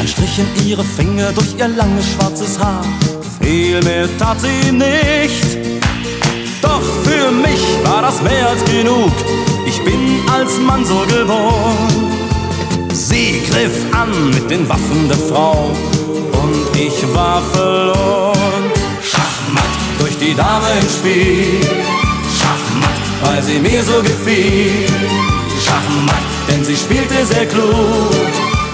Dann strichen ihre Finger durch ihr langes schwarzes Haar. Viel mehr tat sie nicht, doch für mich war das mehr als genug. Ich bin als Mann so geboren. Sie griff an mit den Waffen der Frau und ich war verloren. Schachmatt durch die Dame ins Spiel, Schachmatt, weil sie mir so gefiel. Schachmatt, denn sie spielte sehr klug.